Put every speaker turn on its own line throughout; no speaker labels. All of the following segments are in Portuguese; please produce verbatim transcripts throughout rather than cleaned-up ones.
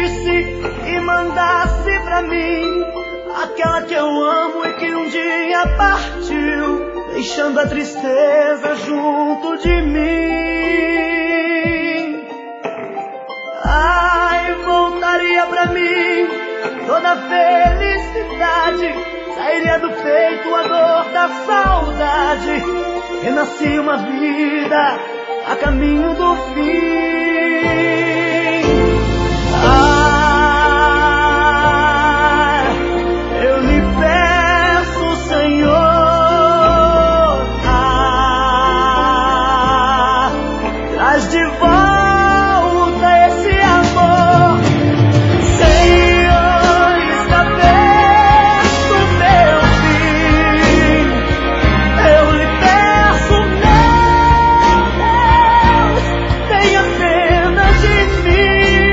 ouvisse e mandasse pra mim aquela que eu amo e que um dia partiu, deixando a tristeza junto de mim. Ai, voltaria pra mim toda a felicidade, sairia do peito a dor da saudade, renascia uma vida a caminho do fim. Ah, eu lhe peço, Senhor, ah, traz de volta esse amor. Senhor, está vendo meu fim. Eu lhe peço, meu Deus, tenha pena de mim.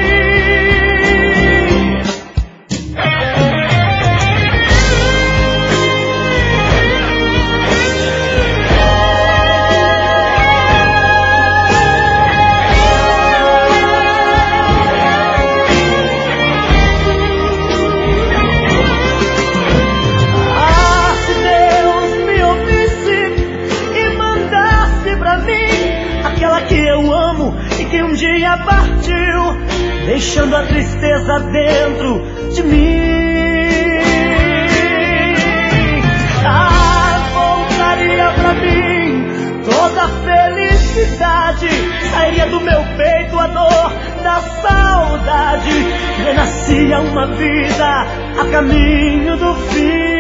Ah, se Deus me ouvisse e mandasse pra mim aquela que eu amo e que um dia partiu, deixando a tristeza dentro de mim. Ah, voltaria pra mim toda a felicidade, sairia do meu peito a dor da saudade, renascia uma vida a caminho do fim.